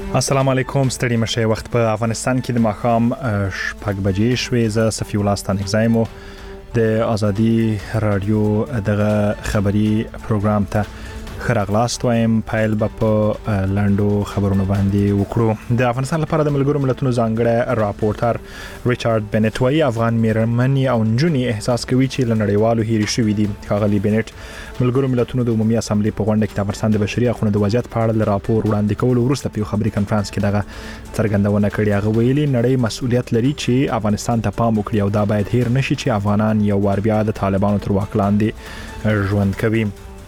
السلام علیکم ستړي مشه وخت په افغانستان کې د ماښام 6 بجې شوې ز صفی الله ستان اگزایمو د ازادي رادیو دغه خبری پروګرام ته خراغلاست وایم پایل په لاندو خبرونو باندې وکړو د افغانستان لپاره د ملګرو ملتونو ځانګړی راپورټر ریچارډ بنټ وايي افغان میرمنې او نجونې احساس کوي چې لنړیوالو هېري شوې دي ښاغلي بنټ ملګرو ملتونو د عمومي اسامبلې په غونډه کې د افغانستان د بشري حقوقو د وضعیت په اړه راپور وړاندې کول وروسته په خبري کانفرنس کې دغه څرګندونه کړې هغه ویلي نړۍ مسؤلیت لري چې افغانستان ته پام وکړي او دا باید هیر نشي چې افغانان یو وار بیا د طالبانو تر واک لاندې ژوند کوي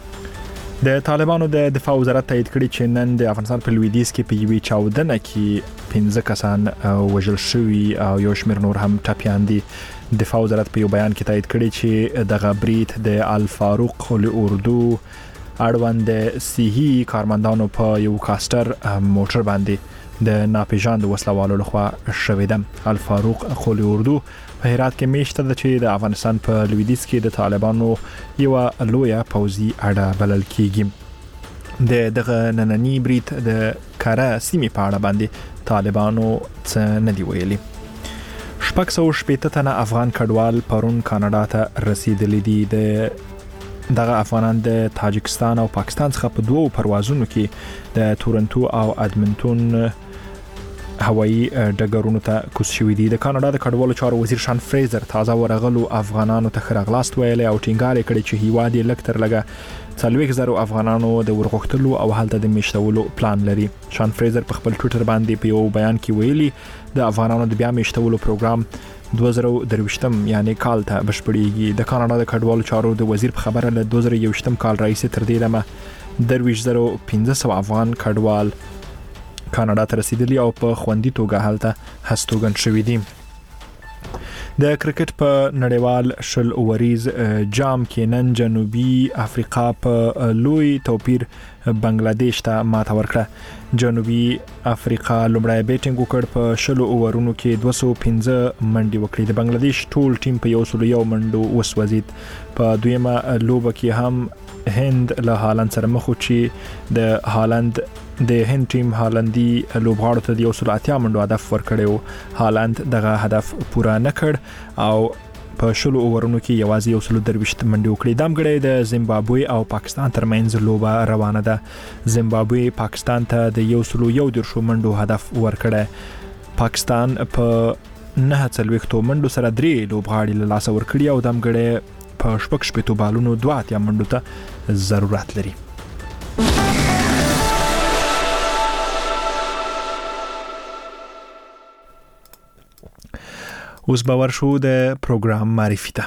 د طالبانو د دفاع وزارت تایید کړی چې نن د افغانستان په لویدیځ کې په یوې چاودنه کې 15 کسان وژل شوي او یو شمېر نور هم ټپیان دي دفاع وزارت په یو بیان کې تایید کړی چې دغه برید د الفاروق اردو اړوند سیهی کارمندانو په یو کاستر موټر باندې د ناپېژاندو وسلوالو لخوا شوې ده الفاروق اردو په هرات کې میشته ده چې د افغانستان په لویدیځ کې د طالبانو یو لویه پوځي اډه بلل کیږي دغه نننی برید د کارا سیمې په اړه باندې طالبانو څه نه دی ویلي 680 تنه افغان کډوال پرون کاناډا ته رسیدلي دي دغه افغانان د تاجکستان او پاکستان څخه په دوو پروازونو کې د تورنټو او ادمنټون هوایی ډګرونو ته کوز شوي دي د کاناډا د کډوالو چارو وزیر شان فریزر تازه ورغلو افغانانو ته خراغلاست ویلي او ټینګار کړی چې هیواد یې لږ تر لږه 40,000 افغانانو د ورغښتلو او هلته د میشتولو پلان لري شان فریزر په خپل ټویټر باندې په یو بیان کې ویلي د افغانانو د بیا میشتولو پروګرام 2023 یعنی کال ته بشپړیږي د کاناډا د کډوالو چارو د وزیر په خبره له 2023 کال راځي تر دې دمه 21500 افغان کډوال کاناډا ته رسیدلی او په خوندي توګه هلته هستوګن شوي دي د کرکټ په نړیوال شل اوریز جام کې نن جنوبي افریقا په لوی توپیر بنگلاديش ته ماته ورکړه جنوبي افریقا لومړی بیټینګ وکړ په شل اوورونو کې 215 منډي وکړې د بنگلاديش ټول ټیم په 101 منډو وسوځید په دویمه لوبه کې هم هند له هالند سره مخ چې د هالند د هند ټیم هالندي لوبغاړو ته د 180 منډو هدف ورکړیو هالند دغه هدف پوره نکړ او په شلو اوورونو کې یوازې 123 منډي وکړې دمګړې د زیمبابوې او پاکستان ترمنځ لوبه روانه ده زیمبابوې پاکستان ته د 111 منډو هدف ورکړی پاکستان په 49 منډو سره 3 لوبغاړي له لاسه ورکړي او دمګړې په شپږ بالونو 2 منډو ته ضرورت لري اوس باور شو د پروګرام معرفي ته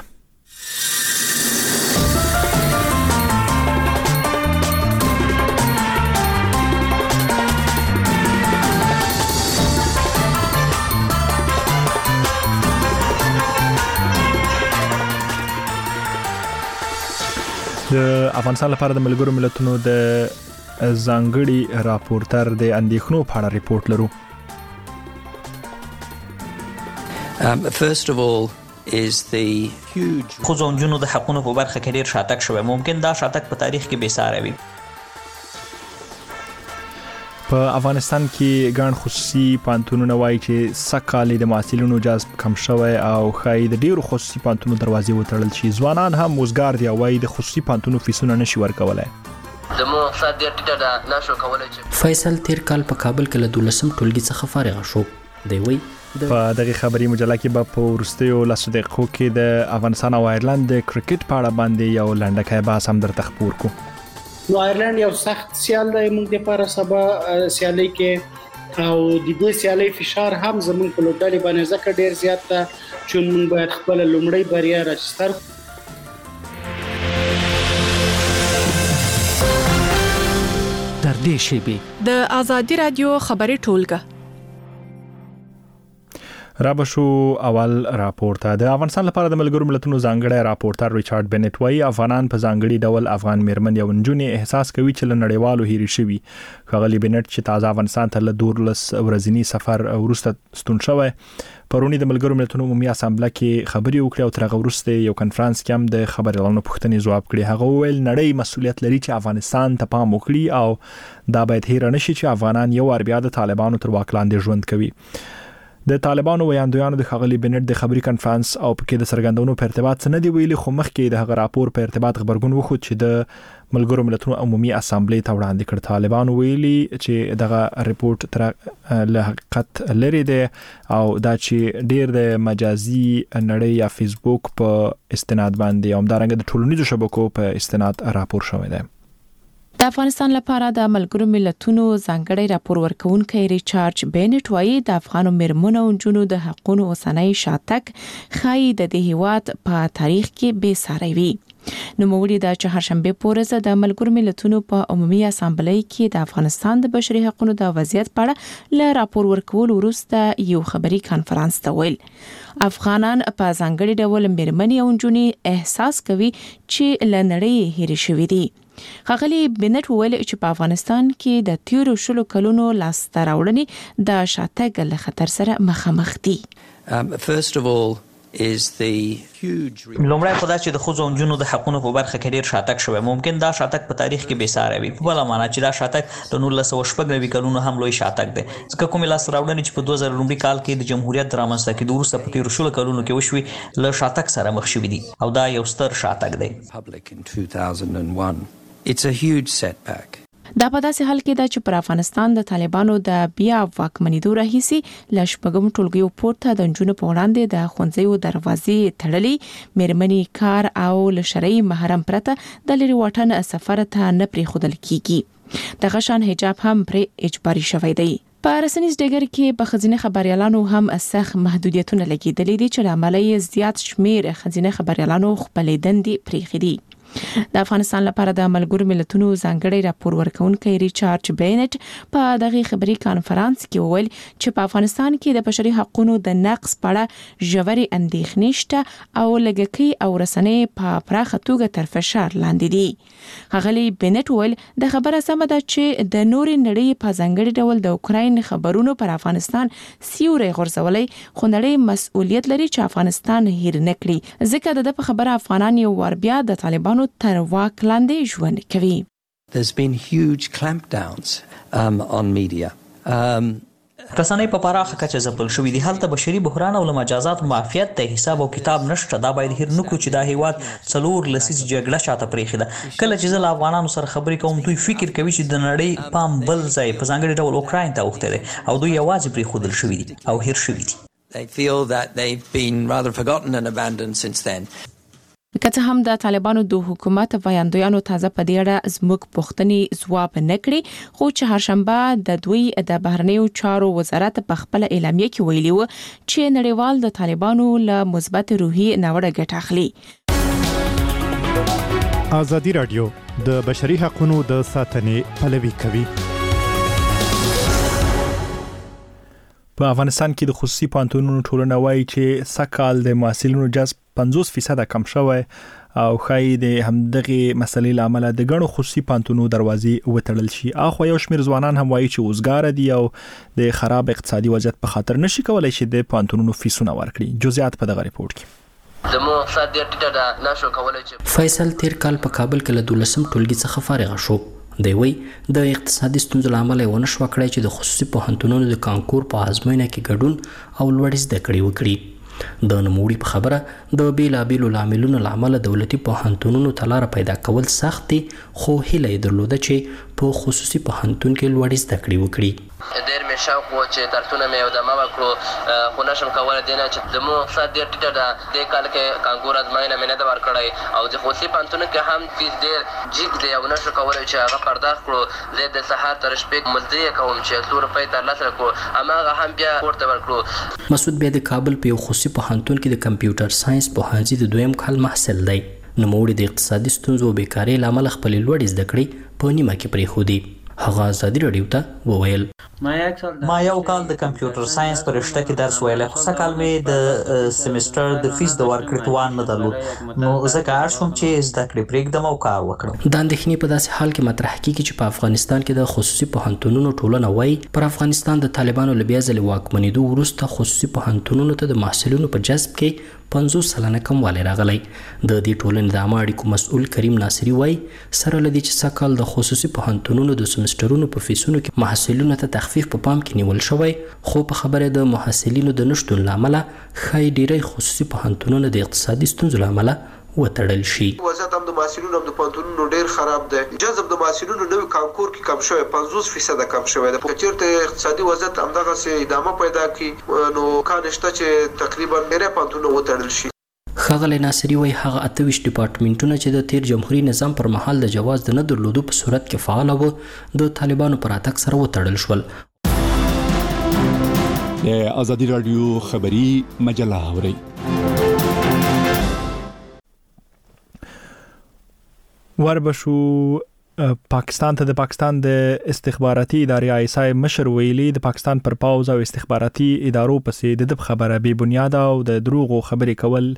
د افغانستان لپاره د ملګرو ملتونو د ځانګړي راپورټر د اندېښنو په اړه ریپورت لرو First of all is the huge خوځونجونو د حقونو په برخه کې ډیر شاتګ شوی ممکن دا شاتګ په تاریخ کې بیساره وي په افغانستان کې ګڼ خصوصي پانتونونه وایي چې سکه‌کالي د محصلینو جذب کم شوی او خای د ډیرو خصوصي پانتونو دروازې وتړل شي ځوانان هم وزګار دي او وایي د خصوصي پانتونو فیسونه نشي ورکولای د مو مقصد ډیر ټیټه ده نشو کولای چې فیصل تیر کال په کابل کې له 12 ټولګي څخه فارغ شو دی وی په دغه خبري مجله کې به په ورستیو لاسو دقیقو کې د افغانستان او ایرلند د کرکټ په اړه باندې یو لنډکای بحث هم درته خبر کو نو ایرلند یو سخت سیال دی موږ لپاره سبا سیالي کې او د دې سیالي فشار هم زموږ په لوبډالي باندې ځکه ډیر زیات ده چې موږ باید خپل لومړی بریا راځستر در دې شی به د ازادي رادیو خبري ټولګه را بشو اول راپورته د افغانستان لپاره د ملګرو ملتونو ځانګړی راپورټر ریچارډ بنټ وایي افغانان په ځانګړي ډول افغان میرمن یو نجونې احساس کوي چې له نړیوالو هېرې شوي. ښاغلي بنټ چې تازه افغانستان ته له 12 ورځني سفر وروسته ستون شوی پرونی د ملګرو ملتونو عمومي اسامبله کې خبري وکړې او تر هغه وروسته یو کنفرانس کې هم د خبريالانو پوښتنې ځواب کړي. هغه وویل نړۍ مسؤلیت لري چې افغانستان ته پام وکړي او دا باید هیر نشي چې افغانان یو ور بیا د طالبانو تر واک لاندې ژوند کوي. د طالبانو ویاندویانو د خغلی بنټ د خبري کنفرانس او پکې د سرګندونو په ارتباط څه نه دی ویلي خو مخکې د هغه راپور په ارتباط خبرګون وخت چې د ملګرو ملتونو عمومي اسامبلې ته وړاندې کړ. طالبانو ویلي چې دغه ریپورت تر له حقیقت لري دی او دا چې ډیر د مجازي نړۍ یا فیسبوک په استناد باندې او دارنګ د ټولنیزو شبکو په استناد راپور شوی دی. د افغانستان لپاره د ملګرو ملتونو ځانګړی راپور ورکوونکی ریچارډ بنټ وایي د افغانو میرمنو او نجونو د حقوقو اوسنۍ شاتګ ښایي د دې هیواد په تاریخ کې بې ساری وي. نوموړي د چهارشنبه پورې د ملګرو ملتونو په عمومي اسامبلې کې د افغانستان د بشري حقوقو د وضعیت په اړه له راپور ورکول وروسته یو خبري کانفرنس ته ویل افغانان په ځانګړي ډول میرمنې او نجونې احساس کوي چې له نړۍ هېرې شوي دي. ښاغلي بنټ وویل چې په افغانستان کې د تیرو 10 کلونو لاسته راوړنې د شاتګ له خطر سره مخامخ دي. First of all is the huge لومړی خدای چې د ښځو او نجونو د حقوقو په برخه کې ډیر شاتګ شوی ممکن دا شاتګ په تاریخ کې بې ساری وي. په بل معنا چې دا شاتګ د 1990 کلونو هم لوی شاتګ دی ځکه کومې لاسته راوړنې چې په 2000 کال کې د جمهوریت رامنځته کېدو وروسته په تیرو 10 کلونو کې وشوي له شاتګ سره مخ شوي دي او دا یو ستر شاتګ دی. public in 2001. It's a huge setback. دا په داسې حال کې ده چې پر افغانستان د طالبانو د بیا واکمنېدو راهیسې له شپږم ټولګیو پورته د نجونو په وړاندې د ښوونځیو دروازې تړلې میرمنې کار او له شرعي محرم پرته د لرې واټن سفر ته نه پرېښودل کیږي. دغه شان حجاب هم پرې اجباري شوی دی. په رسنیز ډګر کې په ښځینه خبريالانو هم سخت محدودیتونه لګیدلې دي چې له امله یې زیات شمیر ښځینه خبريالانو خپلې دندې پرېښې دي. د افغانستان لپاره د ملګرو ملتونو ځانګړی راپور ورکوونکی ریچارډ بنټ په دغه خبري کانفرنس کې وویل چې په افغانستان کې د بشري حقوقو د نقض په اړه ژورې اندېښنې شته او لږکي او رسنۍ په پراخه توګه تر فشار لاندې دي. ښاغلي بنټ وویل د خبره سمه ده چې د نورې نړۍ په ځانګړي ډول د اوکراین خبرونو پر افغانستان سیوري غورځولای خو نړۍ مسؤلیت لري چې افغانستان هیر نه کړي ځکه د په خبره افغانان یو ور بیا د طالبانو تر واک لاندې ژوند کوي. There's been huge clampdowns on media. رسنۍ په پراخه کچه ځپل شوې دي. هلته بشري بحران او مجازات معافیت ته حساب او کتاب نشته. دا باید هیر نکو چې دا هیواد 4 لسیز جګړه شاته پرېښې ده. کله چې زه افغانانو سره خبرې کوم دوی فکر کوي چې د نړۍ پام بل ځای په ځانګړي ډول اوکراین ته اوښتی دی او دوی یوازې پرېښودل شوي دي او هیر شوي دي. They feel that they've been rather forgotten and abandoned since then. که څه هم د طالبانو د حکومت ویاندویانو تازه په دې اړه زموږ پوښتنې ځواب نه کړي خو چې هرشنبه د دوی د بهرنیو چارو وزارت په خپل اعلامیه کې ویلي و چې نړیوال د طالبانو له مثبت روحي ناوړه ګټه اخلي. ازادي رادیو د بشري حقوقو د ساتنې پلوي کوي. په افغانستان کې د خصوصي پانتونونو ټولنه وایي چې سکهال د محصلینو جذب 50% کم شوی او خای د همدغه مسلې لامل د غنو خصوصي پانتونو دروازې وټړل شي. اخو یو شمیر ځوانان هم وایي چې اوسګار دي او د خراب اقتصادي وضعیت په خاطر نشي کولای چې د پانتونونو فیسونه ورکړي. جزئیات په دغه ریپورت کې. زموږ اقتصاد ډېر ټیټه ده نشو کولای چې فیصل تیر کال په کابل کې له 12 ټولګي څخه فارغ شو. دی وی د اقتصادي ستونزو لامل ونه شو کړی چې د خصوصي پوهنتونونو د کانکور په ازموینه کې ګډون او لوړ زده کړې وکړي. د نوموړي په خبره د بیلابیلو لاملونو لامل دولتي پوهنتونونو ته لار پیدا کول سخت دي خو هیله یې درلوده چې په خصوصي پوهنتون کې لوړ زده کړې وکړي. ډېر مې شوق و چې درسونه مې یودمه وکړو خو نشم کولی دې نه چې زموږ اقتصاد ډېر ټیټه ده. دې کال کې کانکور ازموینه مې نه ده ورکړی او د خصوصي پوهنتونونو کې هم فیس ډېر جګ دی او نشو کولی چې هغه پرداخت کړو. زه د سهار تر شپې مزدوري کوم چې 100 روپۍ ترلاسه کړو هماغه هم بیا کور ته ورکړو. مسعود بیا د کابل په یو خصوصي پوهنتون کې د کمپیوټر ساينس پوهنځي د 2م کال محصل دی. نوموړي د اقتصادي ستونزو او بیکارۍ لامل خپل لوړ زده کړې په نیمه کې پرېښودې. هغه ازادي راډیو ته وویل ما یو کال د کمپیوټر ساينس په رشته کې درس ویلی خو سږ کال مې د سیمسټر د فیس د ورکړې توان نه درلود نو ځکه اړ شوم چې زده کړې پرېږدم او کار وکړم. دا اندېښنې په داسې حال کې مطرح کېږي چې په افغانستان کې د خصوصي پوهنتونونو ټولنه وایي پر افغانستان د طالبانو له بیا ځلې واکمنېدو وروسته خصوصي پوهنتونونو ته د محصلینو په جذب کې 50% کموالی راغلی. د دې ټولنې د عامه اړیکو مسؤل کریم ناصري وایي سره له دې چې سږ کال د خصوصي پوهنتونونو د سمسټرونو په فیسونو کې محصلینو ته تخفیف په پام کې نیول شوی خو په خبره د محصلینو د نشتون له امله ښایي ډیری خصوصي پوهنتونونه د اقتصادي ستونزو له امله وتړل شي. وضعیت هم د محصلینو هم د پوهنتونونو ډیر خراب دی. جذب د محصلینو نوي کانکور کې کم شوی 50% کم شوی دی. چیرته اقتصادي وضعیت همدغه ادامه پیدا کړي نو کار نشته چې تقریبا ډیری پوهنتونونه وتړل شي. ښاغلی ناصري وایي هغه 28 ډپارټمنټونه چې د تیر جمهوري نظام پر مهال د جواز د نه درلودو په صورت کې فعال وو د طالبانو پر راتګ سره وتړل شول. د ازادي راډیو خبري مجله اورئ. وربشو پاکستان ته د پاکستان د استخباراتي ادارې ISI مشر ویلي د پاکستان پر پاوز او استخباراتي ادارو پسې د خبره بې بنیاده او د دروغو خبرې کول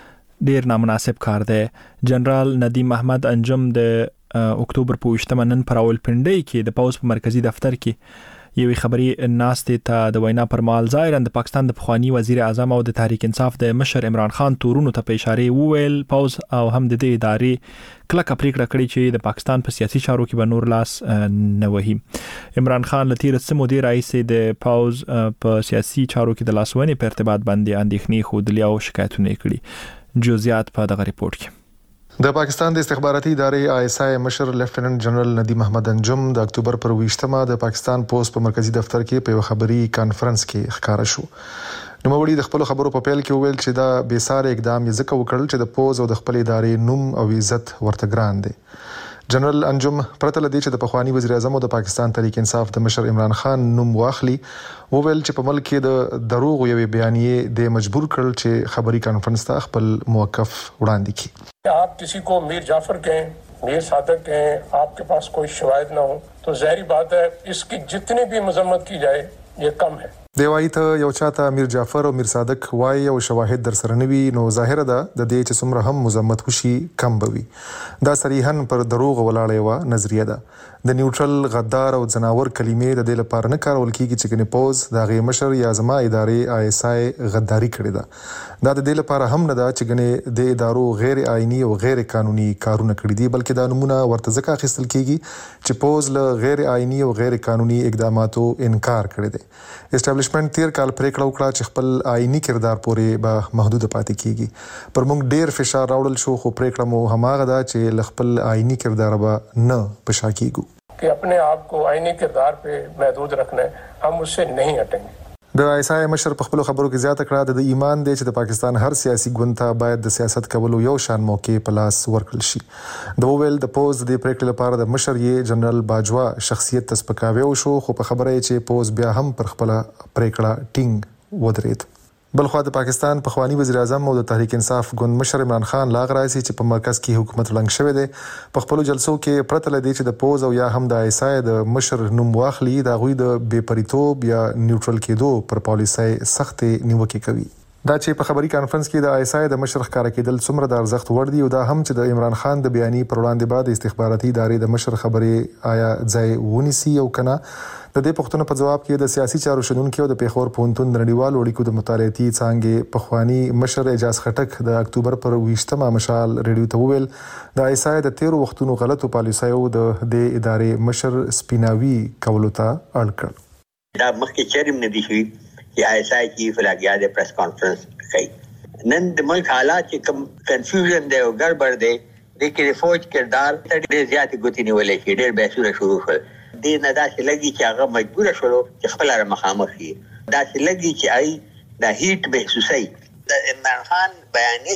ډیر نامناسب کار دی. جنرال ندیم احمد انجم د اکتوبر په 28 نن پر راولپنډۍ کې د پاوز په مرکزی دفتر کې یوې خبري ناستې ته د وینا پر مهال ظاهرا د پاکستان د پخوانی وزیر اعظم او د تحریک انصاف د مشر عمران خان تورونو ته په اشاره وویل پاوز او هم د دې ادارې کلکه پریکړه کړې چې د پاکستان په سیاسي چارو کې به نور لاس نه وهي. عمران خان لتیر سمو دی رئیس د پاوز په سیاسي چارو کې د لاسونې په ارتباط باندې اندېښنې خودلې او شکایتونه کړي. جزئیات په دغه ریپورت کې. د پاکستان د استخباراتي ادارې ISI مشر لیفټیننټ جنرال ندیم احمد انجم د اکتوبر پر 28 د پاکستان پوسټ په مرکزی دفتر کې په خبري کانفرنس کې ښکارا شو. نوموړي د خپل خبرو په پیل کې وویل چې دا بې ساري اقدام یې ځکه وکړل چې د پوز او د خپل ادارې نوم او عزت ورته ګران دی. جنرال انجم پرته لدی چې د پخوانی وزیر اعظم او د پاکستان تحریک انصاف د مشر عمران خان نوم واخلي وویل چې په ملک کې د دروغ یوې بیانیه د مجبور کړل چې خبري کانفرنس ته خپل موقف وړاندې کړي. आप किसी को मीर जाफर कहें, मीर सादक कहें, आपके पास कोई शवाहिद ना हो तो जाहिर बात है इसकी जितनी भी मजम्मत की जाए ये कम है. دیوای ته یو چاته میر جعفر او میر صادق وای او شواهد در سره نوي نو ظاهر ده د دې چې څومره هم مزمت وشي کم بوي. دا صریحاً پر دروغ ولاړې و نظریه ده. د نیوټرل غدار او جناور کلمې د دې لپاره نه کارول کیږي چې کني پوز د غي مشر یا زما ادارې ISI غداری کړې ده. دا د دې لپاره هم نه ده چې کني د ادارو غیر آئینی او غیر قانوني کارونه کړې دي بلکې دا نمونه ورته ځکه اخیستل کیږي چې پوز له غیر آئینی او غیر قانوني اقداماتو انکار کړی دی. اسټابلیشمنت تیر کال پریکړه وکړه چې خپل آئینی کردار پورې به محدود پاتې کیږي. پر موږ ډیر فشار راوړل شو خو پریکړه مو هماغه ده چې خپل آئینی کردار به نه پشا کیږو कि अपने आप को आईने किरदार पे महदूद रखना है, हम उससे नहीं हटेंगे. د ISI مشر په خپل خبرو کې زیاته کړه د ایمان دی چې د پاکستان هر سیاسي ګوند ته باید د سیاست کولو یو شان موقع په لاس ورکړل شي. د وویل د پوز د پریکړې لپاره د مشر یې جنرال باجوا شخصیت تسپکاوي شو خو په خبره یې چې پوز بیا هم پر خپل پریکړه ټینګ ودرېد. بلخو د پاکستان پخوانی وزیر اعظم او د تحریک انصاف ګوند مشر عمران خان لاغ راځي چې په مرکز کې حکومت لنګ شوی دی. په خپل جلسو کې پرته لدی چې د پوز او یا هم د ISI د مشر نوم واخلي دا غوي د بې پریتوب یا نیوټرل کېدو پر پالیسي سخت نیوکه کوي. دا چې په خبري کانفرنس کې د ISI د مشر ښکارا کېدل څومره د ارزښت وړ دی او دا هم چې د عمران خان د بیانې پر وړاندې بعد استخباراتي ادارې د مشر خبرې آیا ځای ونیسي او کنه. د دې پوښتنې په جواب کې د سیاسي چارو شنونکو او د پیښور پوهنتون د نړیوالو اړیکو د مطالعاتي څانګې پخوانی مشر اعجاز خټک د اکتوبر پر 28 مشال ریډیو ته وویل د ISI د 13 وختونو غلطو پالیسیو د دې ادارې مشر سپیناوي کولو ته اړ کړ. دا مخکې چرېم نه دي شوي چې ISI کې فلاګیا د پریس کانفرنس کوي. نن د ملک حالات چې کوم کنفیوژن دی او ګډوډ دی د کې فوج کردار ډېر زیات ګوتې نیولې شي ډېر بحثونه شروع شول. دې نه داسې لګي چې هغه مجبور شول چې خپل سره مخامخ شي. داسې لګي چې ای د هیټ محسوسي د عمران خان بیانې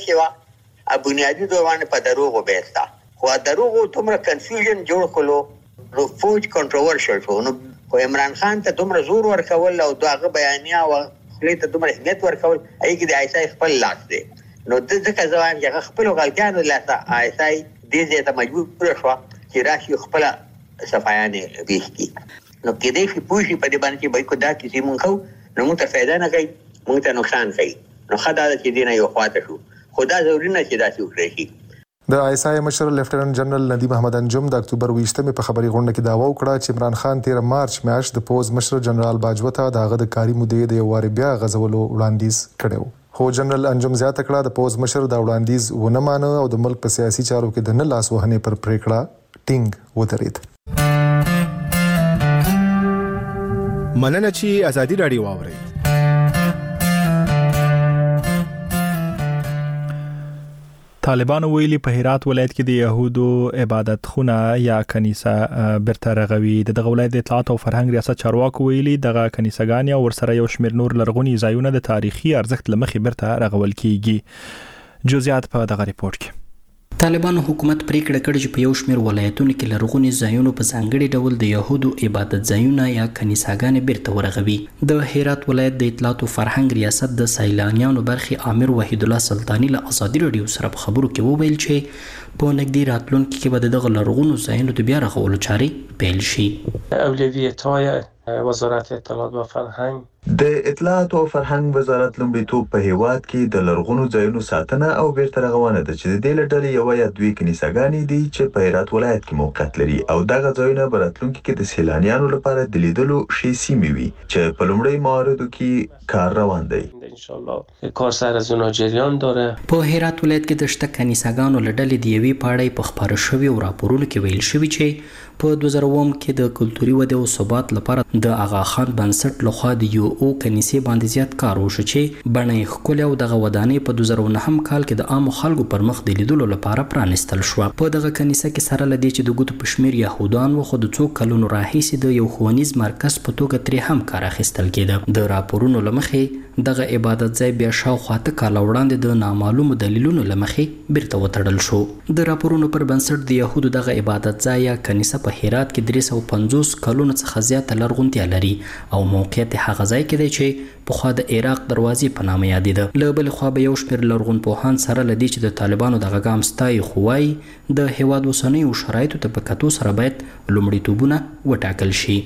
شو بنیادی دوران په دروغو بیستا خو دروغو تومره کنفیوژن جوړ کړو نو فوج کنټروورشل شو. نو عمران خان ته دومره زور ورکول او دغه بیانیه او خپل ته دومره اهمیت ورکول ای کې د ISI خپل لاس دی. نو د ځکه ځوان چې خپل غلطیانو لاسه ISI دې ته مجبور شو چې راشي خپل صفایانه پیش کی نو کې دې په پوښي په دې باندې چې به کو دا کیسې مونږ خو نو مونږ ته فائدہ نه کوي مونږ ته نقصان کوي نو خدای دې دې نه یو خواته شو خدا ضروري نه چې دا څه وکړي. د آیسای مشر لیفټیننټ جنرال ندیم احمد انجم د اکتوبر 20 په خبري غونډه کې داوا وکړه چې عمران خان 13 مارچ میاشت د پوز مشر جنرال باجوه ته د کاری مودې د واره بیا غزولو وړاندیز کړو. خو جنرال انجم زیاته کړه د پوز مشر د وړاندیز ونه مانه او د ملک په سیاسي چارو کې د نه لاس وهنې پر پریکړه ټینګ ودرېد. مننه چې ازادي رادیو واوري. طالبانو ویلي په هرات ولایت کې د يهودو عبادت خونه یا کنيسه برته رغوي. د ولایت د اطلاعات او فرهنګ ریاست چارواکو ویلي دغه کنيسهګان او ورسره یو شمېر نور لرغونی ځایونه د تاریخي ارزښت لمخې برته رغول کیږي. جزئیات په دغه ریپورت کې. طالبانو حکومت پریکړه کړې چې په یو شمېر ولایتونو کې لرغوني ځایونو په ځانګړي ډول د يهودو عبادت ځایونه یا کنيساګانې بیرته ورغوي. د هرات ولایت د اطلاعات او فرهنګ ریاست د سیلانیانو برخي امیر وحید الله سلطانی له ازادي رادیو سره په خبرو کې وویل چې په نږدې راتلونکي کې به دغه لرغونو ځایونو د بیا رغولو چارې پیل شي. اولویت‌های وزارت اطلاعات و فرهنگ د اطلاعات او فرهنګ وزارت لومړیتوب په هیواد کې د لرغونو ځایونو ساتنه او بیرته رغونه ده چې د دې لړۍ یو یا دوی کنيساګانې دي چې په هرات ولایت کې موقعیت لري او دغه ځایونه په راتلونکي کې د سیلانیانو لپاره د لیدلو شي سیمې وي چې په لومړی مواردو کې کار روان دی. ان شاء الله کار سر از اونها جریان داره. په هرات ولایت کې د شته کنيساګانو لړلې دی یوې پاړې په خبره شوی او راپورونو کې ویل شوی چې په 2000 کې د کلتوري ودې او ثبات لپاره د آغا خان بنسټ لخوا د یو او کنيسې باندې زیات کار وشو چې بڼه خپل او دغه ودانې په 2009 کال کې د عام خلکو پر مخ د لیدلو لپاره پرانستل شو. په دغه کنيسه کې سره لدی چې د ګوتو پښمیر يهودان و خو د څو کلونو راهیسې د یو ښوونیز مرکز په توګه ترې هم کار اخیستل کېده. د راپورونو لمخې دغه عبادت ځای بیا شاوخوا ته کال وړاندې د نامعلومو دلیلونو لمخې بیرته وتړل شو. د راپورونو پر بنسټ د يهودو دغه عبادت ځای یا کنيسه په هرات کې 350 کلونو څخه زیاته لرغونتیا لري او موقعیت هغه ځای کې دی چې پخوا د عراق دروازې په نامه یادېده. له بلې خوا به یو شمېر لرغون پوهان سره لدی چې د طالبانو دغه ګام ستایي خو وایي د هیواد اوسنیو شرایطو ته په کتو سره باید لومړیتوبونه وټاکل شي.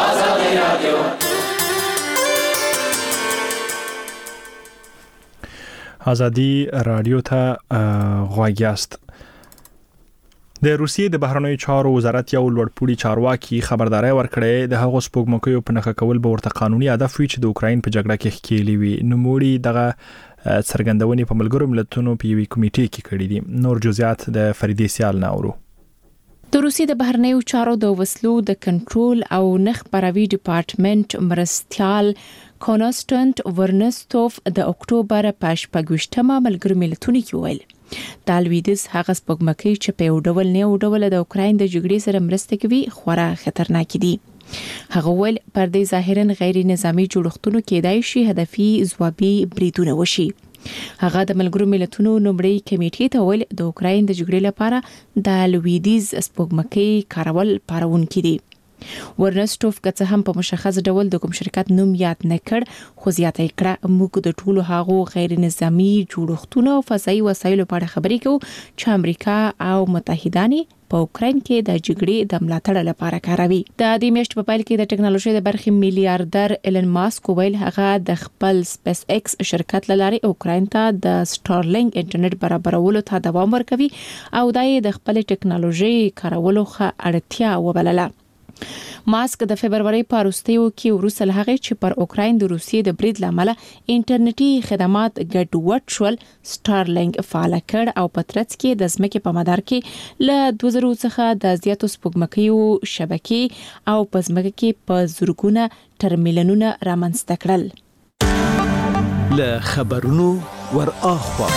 ازادي رادیو ته غوږ یاست. د روسیې د بهرنیو چارو وزارت یو لوړپوړي چارواکي خبرداري ورکړې د هغو سپوږمکیو په نښه کول به ورته قانوني هدف وي چې د اوکراین په جګړه کې ښکېلي وي. نوموړي دغه څرګندونې په ملګرو ملتونو په یوې کمیټې کې کړې دي. نور جزئیات د فریدې سیال نه اورو. د روسیې د بهرنیو چارو د وسلو د کنټرول او نخ پروي ډپارټمنټ مرستيال کونستانت ورنستوف د اکتوبر په 28مه ملګرو ملتونو کې ویل د لویدیز هغه سپوږمکۍ چې په یو ډول نه یو ډول د اوکراین د جګړې سره مرسته کوي خورا خطرناک دي. هغه ول پر دې ظاهرا غیر نظامی جوړښتونو کېدای شي هدفي ځوابي بریدونه وشي. هغه د ملګرو ملتونو نومړی کمیټې ته ویل د اوکراین د جګړې لپاره د لویدیز سپوږمکۍ کارول پارونکي دي. ورنستوف که هم په مشخص ډول د کوم شرکت نوم یاد نه کړ خو زیاته کړه موږ د ټولو هغو غیر نظامی جوړښتونو او فضایي وسایلو په اړه خبرې کوو چې امریکا او متحدان په اوکراین کې د جګړې د ملاتړ لپاره کاروي. د دې میاشتې په پیل کې د ټکنالوژي د برخې میلیارډر ایلن ماسک ویل هغه د خپل سپیس ایکس شرکت لاري اوکراین ته د سټارلینګ انټرنیټ برابرولو ته دوام ورکوي او د خپل ټکنالوژي کارولو ښه اړتیا وبلله. ماسک د فبرवरी په وروستیو کې وروسته له هغه چې پر اوکراین د روسیې د برید لامل انټرنیټي خدمات ګډوډ شول سټارلینګ فعال کړ او په ترڅ کې د ځمکې په مدار کې له 2000 څخه د زیاتو سپوږمکیو شبکې او په ځمکه کې په زورګونه ترمیلنونه رامنځته کړل. له خبرونو ور اخوا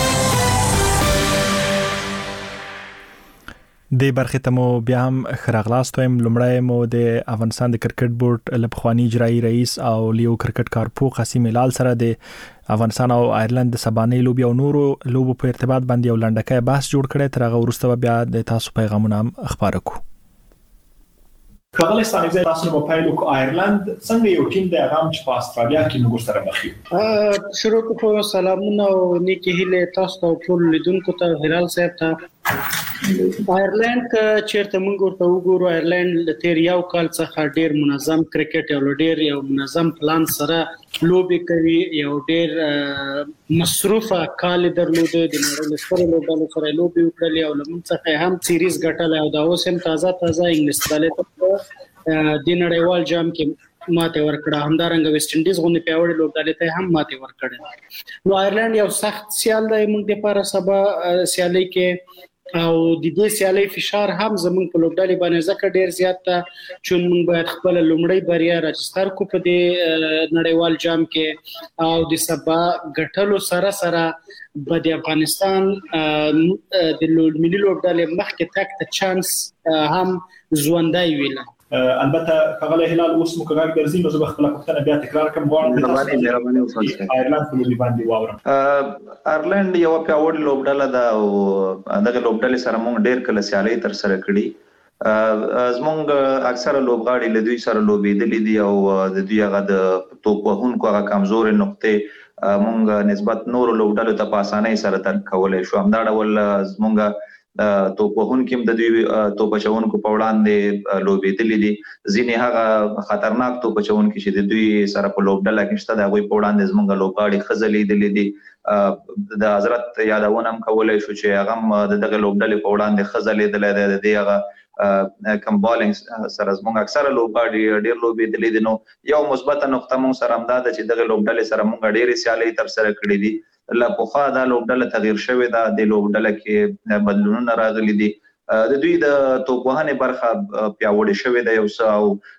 د برخه ته مو بیا هم خراغلاستویم. لمړی مو د افغانستان د کرکټ بورډ لپخوانی اجرایی رئیس او لیو کرکټ کارپو قاسم هلال سره د افغانستان او آیرلند د سبانې لوبي او نورو لوبو په ارتباط باندې یو لنډکای بحث جوړ کړي. تر هغه وروسته بیا د تاسو پیغامونه هم خبرو کو. کله ستانګ تاسو په پایلو کو آیرلند څنګه یو ټیم د هغه چې په استرالیا کې موږ سره مخ یو شروع کوو. سلامونه او نیکی هیله تاسو ته ټول لیدونکو ته هلال صاحب ته. آیرلند چیرته موږ ورته وګورو، آیرلند د تیر یو کال څخه ډیر منظم کرکټ او ډیر یو منظم پلان سره لوبي کوي. یو ډیر مصروفه کال درلوده د نړۍ سره لوبالو سره لوبي وکړلې او لمن څخه هم سیریز ګټل او دا اوس هم تازه انګلیس ډلې ته د نړیوال جام کې ماته ورکړه. همدارنګه ویسټ انډیز غونډه پیاوړې لوبډلې ته هم ماته ورکړه. نو آیرلند یو سخت سیال دی موږ لپاره سبا سیالي کې او د دې سیالي فشار هم زموږ په لوبډلې باندې ځکه ډیر زیات ته چې موږ باید خپل لومړی بریا راجستر کو په دې نړیوال جام کې او د سبا غټلو سره به د افغانستان د ملي لوبډلې مخکې تک ته چانس هم ژوندای ویل. البته کغله هلال اوس مو کغه ګرځي نو زه خپل پښتنه بیا تکرار کوم غواړم آیرلند په لوبي باندې واورم. آیرلند یو پیاوړی لوبډله ده او دغه لوبډلې سره موږ ډیر کله سیالي تر سره کړي. زمونږ اکثره لوبغاړي له دوی سره لوبېدلې دي او د دوی هغه د توپ وهونکو هغه کمزورې نقطې موږ نسبت نور لوبډلو ته په اسانۍ سره درک کولای شو. همدا ډول زمونږ توپ وهونکو د دوی توپ چونکو په وړاندې لوبېدلې دي. ځینې هغه خطرناک توپ چونکو چې د دوی سره په لوبډله کې شته د هغوی په وړاندې زمونږ لوبغاړي ښه ځلېدلي دي. د حضرت یادونه هم کولی شو چې هغه هم د دغه لوبډلې په وړاندې ښه ځلېدلی دی. د دې هغه کم بالینګ سره زمونږ اکثره لوبغاړي ډېر لوبېدلي دي. نو یو مثبته نقطه موږ سره همدا ده چې دغه لوبډلې سره موږ ډېرې سیالۍ تر سره کړې دي. لا پخوا دا لوبډله تغییر شوې ده، د لوبډله کې بدلونونه راغلي دي. د دوی د توپ وهنې برخه پیاوړې شوې ده یو څه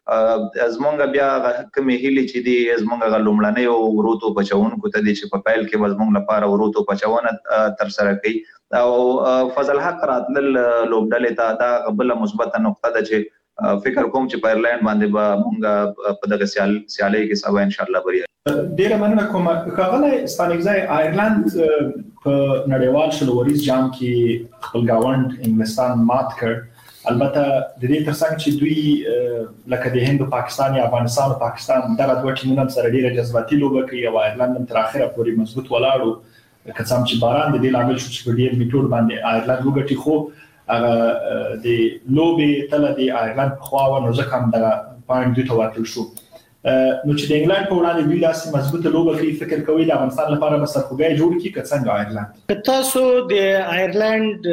او زمونږ بیا کومې هیلې چې دي زمونږ هغه لومړنۍ ورو توپ اچوونکو ته دي چې په پیل کې به زمونږ لپاره ورو توپ اچونه تر سره کوي او فضل حق راتلل لوبډلې ته دا بله مثبته نقطه ده چې فکر کوم چې په آیرلند باندې به موږ په دغه سیالۍ کې سبا ان شاء الله بریا. ډیره مننه کوم. کاغله ستانګزای آیرلند په نړیوال شلوریز جام کې خپل گاوند انګلستان مات کړ. البته د دې ترڅنګ چې دوی لکه د هند او پاکستان یا افغانستان او پاکستان دغه دوه ټیمونه سره ډیره جذباتي لوبه کوي او آیرلند تر اخره پورې مضبوط ولاړو. کڅام چې باران د دې لامل شو چې په ډیر میټود باندې آیرلند وګټي، خو هغه د لوبې تل د آیرلند په خوا نو ځکه هم د پوینټ دوی ته ورکړل شو. نو چې د انګلند په وړاندې دوی داسې مضبوطه لوبه کوي، فکر کوي د افغانستان لپاره به سرخوږی جوړ کړي که څنګه آیرلند؟ که تاسو د آیرلند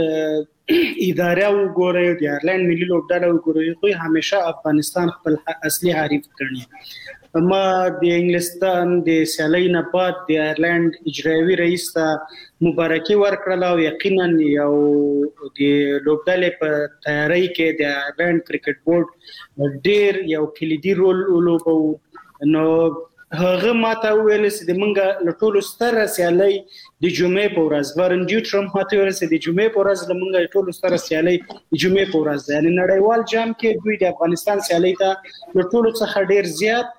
اداره وګورئ، د آیرلند ملي لوبډله وګورئ، خو همیشه افغانستان خپل اصلي حریف ګڼي. ما د انګلستان د سیالۍ نه بعد د آیرلند اجرایوي رئیس ته مبارکي ورکړله او یقینا یو د لوبډلې په تیاری کې د آیرلند کرکټ بورډ ډیر یو کلیدي رول ولوباوه. نو هغه ماته ویل چې د منګه لټولو ستره سیالۍ د جمعې په ورځ ورنجو ټرمپ ماته ویل چې د جمعې په ورځ د منګه لټولو ستره سیالۍ د جمعې په ورځ ده. یعنی نړیوال جام کې دوی د افغانستان سیالۍ ته لټولو څخه ډیر زیات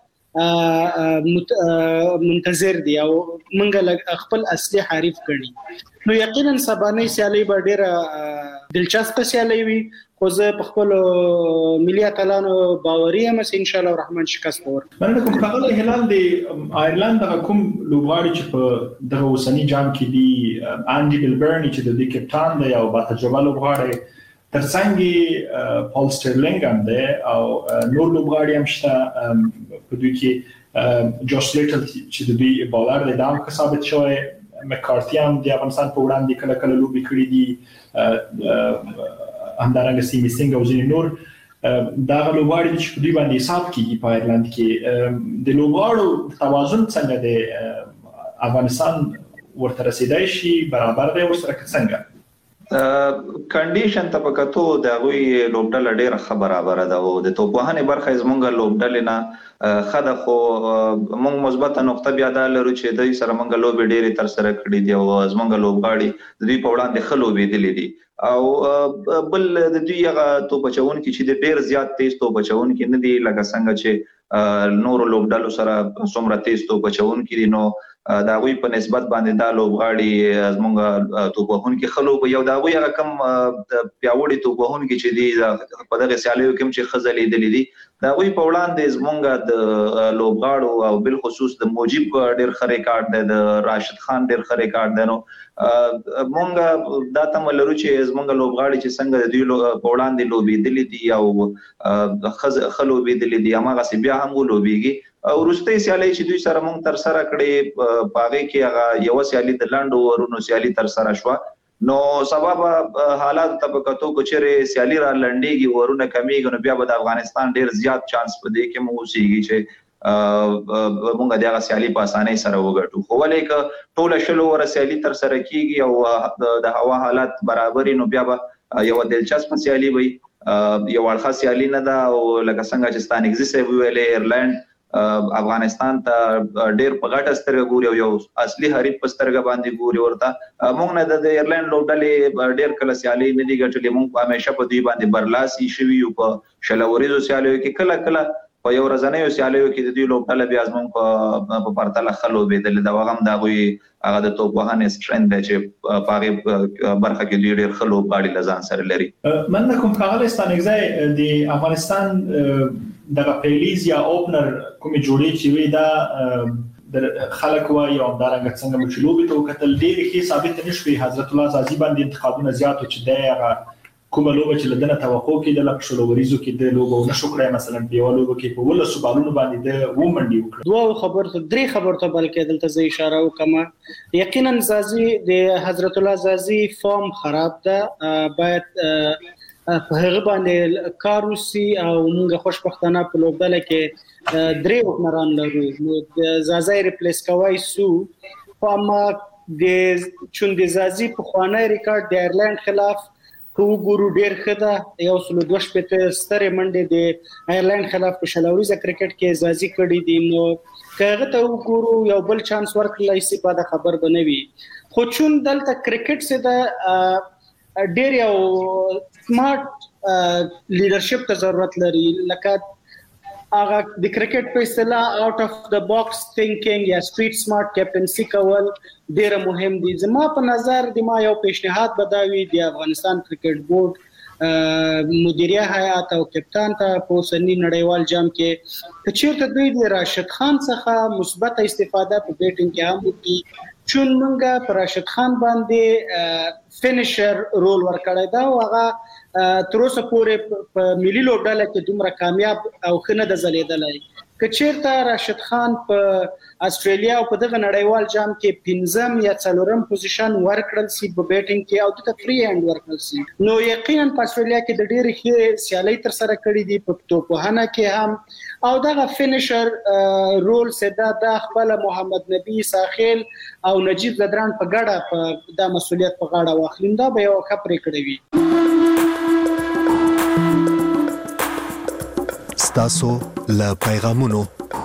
منتظر دي او منګه خپل اصلي حریف کړي. نو یقینا سبانه سیالي به ډیره دلچسپ سیالي وي، خو زه په خپل ملي اتلانو باوري یم چې ان شاء الله الرحمن شکست ورکړي. مننه کوم. کاغله هلال د آیرلند کوم لوبغاړي چې په دغه اوسنی جام کې دي انډي بلبرني چې د دې کپټان دی او با تجربه لوبغاړي، ترڅنګ پال سټرلینګ هم دی او نور لوبغاړي هم شته په دوی کې. جوش لیټل چې د دوی بالر دی دا هم ثابت شوی. مکارتي هم د افغانستان په وړاندې کله کله لوبې کړې دي. همدارنګه سیمي سنگ او ځینې نور دا لوبغاړي چې په دوی باندې حساب کیږي په آیرلند کې. د لوبغاړو توازن څنګه دی؟ افغانستان ورته رسیدای شي برابر دی ورسره څنګه؟ کنډیشن ته پکاتو د غوي لوبډله ډیره ښه برابر ده او د توپ وهنې برخه زمونږ لوبډلې نه خده، خو موږ مثبته نقطه بیا دا لرو چې دوی سره موږ لوبې ډیرې تر سره کړې دي او زمونږ لوبغاړي د دوی په وړاندې ښه لوبېدلي دي. او بل د دوی هغه توپ اچونکي چې د ډیر زیات تیز توپ اچونکي نه دي، لکه څنګه چې نور لوبډالو سره څومره تیز توپ چون کړي نو دا غوي په نسبت باندې دا لوبغاړي زمونږ توپهون کې خلوب یو دا غوي هغه کم پیاوړي توپهون کې چې دي په دغه سیالیو کې چې خزلې دي دا غوي په وړاندې زمونږ د لوبغاړو او بل خصوص د موجب ډېر ښه ریکارډ دی د راشد خان ډېر ښه ریکارډ دی نو مونږ دا تم لرو چې زمونږ لوبغاړي چې څنګه د دوی په وړاندې لوبېدلي دي او خلوبېدلي دي هماغه سی بیا هم لوبېږي او وروستۍ سیالي چې دوی سره مونږ تر سره کړې پاغه کې هغه یو سیالي د لاندو ورونو سیالي تر سره شو نو سبب حالات طبقاتو کو چیرې سیالي را لنډيږي ورونه کمیږي نو بیا د افغانستان ډیر زیات چانس پدې کې مو سیږي چې مونږ دغه سیالي په اسانۍ سره وګټو خو ولیک ټول شلو ور سیالي تر سره کیږي او د هوا حالات برابرې نو بیا به یو دلچسپ سیالي وي یو اړخه سیالي نه ده او لکه څنګه چې ستانګزي سه ویلې ایرلند افغانستان ته ډېر په غټه سترګه ګوري او یو اصلي حریف په سترګه باندې ګوري ورته موږ نه د ایرلند لوبډلې ډېر کله سیالي نه دي ګټلې موږ همیشه په دوی باندې برلاسي شوي یو په شلوريزو سیالیو کې کله کله په یو ورځنیو سیالیو کې د دوی لوبډلې بیا زموږ په پرتله خلو بدل دا وغم دا غوي هغه د توپ وهانه سترند دی چې پاره برخه کې دوی ډېر خلو باندې لزان سره لري من کوم کاغلستان ایگزای د افغانستان دغه پیلیز یا اوپنر کومې جوړې چې وي دا د خلک وایي او دارنګ څنګه مچلوبي ته کتل ډېر کې ثابت نشوي حضرت الله زازي باندې انتخابونه زیاتو چې دا هغه کومه لوبه چې لدنه توقع کېدل په شلوریزو کې د لوبو نشو کړای مثلا په لوبه کې په ول سوبالونو باندې د ومنډي وکړه دوه خبرته درې خبرته بلکې دلته زه اشاره وکم یقینا زازي د حضرت الله زازي فارم خراب ده باید په هغه باندې کاروسی او موږ خوشبختانه په لوبډله کې درې وکمران لرو نو د زازي ریپلیس کوي سو فما د چون د زازي په خوانه ریکارډ د ایرلند خلاف کو ګورو ډیر خدا یو سلو دوش په ستره منډه د ایرلند خلاف په شلوريزه کرکټ کې زازي کړي دي نو کغه ته وګورو یو بل چانس ورکړلای سي په دا خبر بنوي خو چون دلته کرکټ سه د ډیر یو سمارټ لیډرشپ ته ضرورت لري لکه هغه د کرکټ په اصطلاح اوټ اف د باکس تھینکینګ یا سټریټ سمارټ کیپټنسي کول ډیر مهم دي زما په نظر د ما یو پیشنهاد بداوي د افغانستان کرکټ بورډ مدیریه هیئت او کپتان ته په سنی نړیوال جام کې چیرته دوی د راشد خان څخه مثبت استفاده په بیټینګ کې هم وکړي چون موږ پر راشد خان باندې فینیشر رول ورکړی دا او هغه تر اوسه پورې په ملي لوبډله کې دومره کامیاب او خنه د زلیدلای کچیرته راشد خان په استرالیا او په دغه نړیوال جام کې پنځم یا څلورم پوزیشن ورکړل سی په بیټینګ کې او د فری هاند ورکړل سی نو یقینا په استرالیا کې د ډېر ښه سیالي تر سره کړې دي په توپوهنه کې هم او دغه فینیشر رول سدا د خپل محمد نبی ساخیل او نجیب زدران په ګډه په د مسولیت په غاړه واخلین دا به یو خبرې کړې وي ستاسو له پیغامونو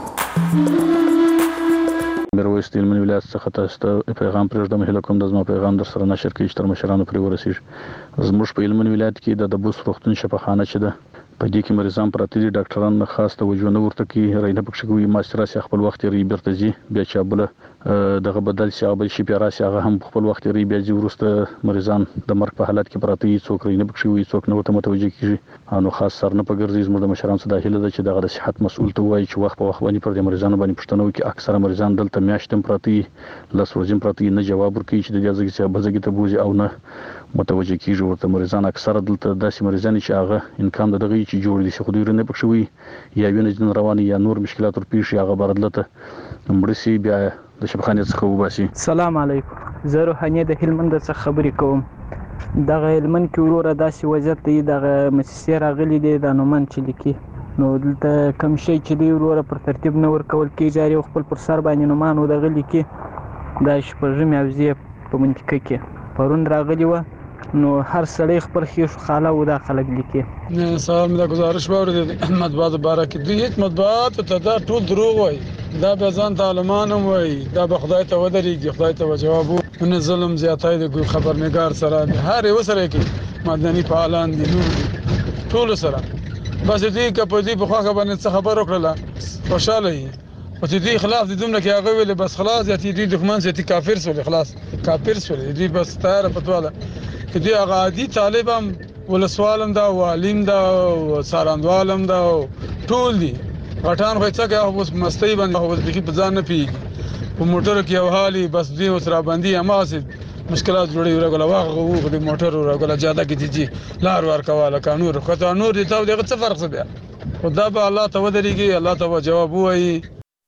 میرویس د هلمند ولایت څخه تاسو ته پیغام پرېږدم هیله کوم د زما پیغام در سره نشر کړئ چې تر مشرانو پورې ورسیږي زموږ په هلمند ولایت کې د بوس روغتون شفاخانه چې ده په دې کې مریضان پراته دي ډاکټران خاص توجه نه ورته کوي رینه پکښ کوي ماستر سي خپل وخت ری بیرته زی بیا چې بل دغه بدل سي بل شي پیرا سي هغه هم خپل وخت ری بیا زی ورسته مریضان د مرګ په حالت کې پراته دي څوک رینه پکښ وي څوک نه ورته متوجه کیږي نو خاص سر نه پګرځي زموږ د مشران څخه داخله ده چې دغه د صحت مسؤل ته وایي چې وخت په وخت باندې پر د مریضانو باندې پښتنو کې اکثره مریضان دلته میاشتم پراته لس ورځې پراته نه جواب ورکوي چې د دې ځکه چې بزګي ته بوزي او نه متوجه کیږي ورته مریضان اکثره دلته داسې مریضان چې هغه امکان د دغه چې جوړ دي خو دوی نه پښوي یا وینې جن رواني یا نور مشکلات ور پیښ هغه بردلته مړسي بیا د شبخانه څخه وباسي السلام علیکم زه روحاني د هلمند څخه خبرې کوم دغه هلمند کې وروره داسې وضعیت دی دغه مسیسه راغلي دی د نومن چې لیکي نو دلته کوم شی چې دی وروره پر ترتیب نه ورکول کېږي جاري خپل پر سر باندې نومان او دغه لیکي دا شپږم اوزې په منطقه کې پرون راغلی و نو هر سړی خپل خیش خاله و دا خلک لیکي سوال مې د گزارش باور مطبوعات باره کې دوی هیڅ مطبوعات ته دا ټول دروغ وای دا به ځان ته عالمان وای دا به خدای ته ودرېږي خدای ته جواب ونه ظلم زیاتای د خبرنګار سره هر یو سره کې مدني فعالان دي نور ټول سره بس دې په دې په خواږه باندې څه خبر وکړه خوشاله یې او دې خلاف دې دومره کې هغه ویل بس خلاص یا دې دښمن چې کافر سول خلاص کافر سول دې بس تیار پتواله دې هغه عادي طالبم ولسوالم دا والیم دا ساراندوالم دا ټول دي غټان خو څه کې اوس مستی باندې اوس دغه په ځان نه پیږي په موټر کې یو حالي بس دې اوس را باندې اماسه مشکلات جوړي ورغله واغه د موټر ورغله زیاده کې دي لار ور کوله قانون خطا نور دي ته دغه څه فرق څه بیا خدا به الله ته ودرېږي الله ته جواب وایي.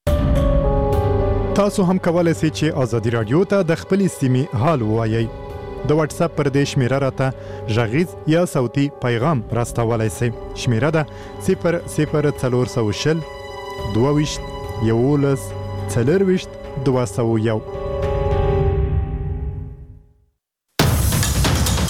تاسو هم کولای شئ چې ازادي رادیو ته د خپل سیمې حال ووایئ. د واتس اپ پر دې شمیره راته غږیز یا صوتي پیغام راستولای شئ. شمیره ده 00420 22 11 201.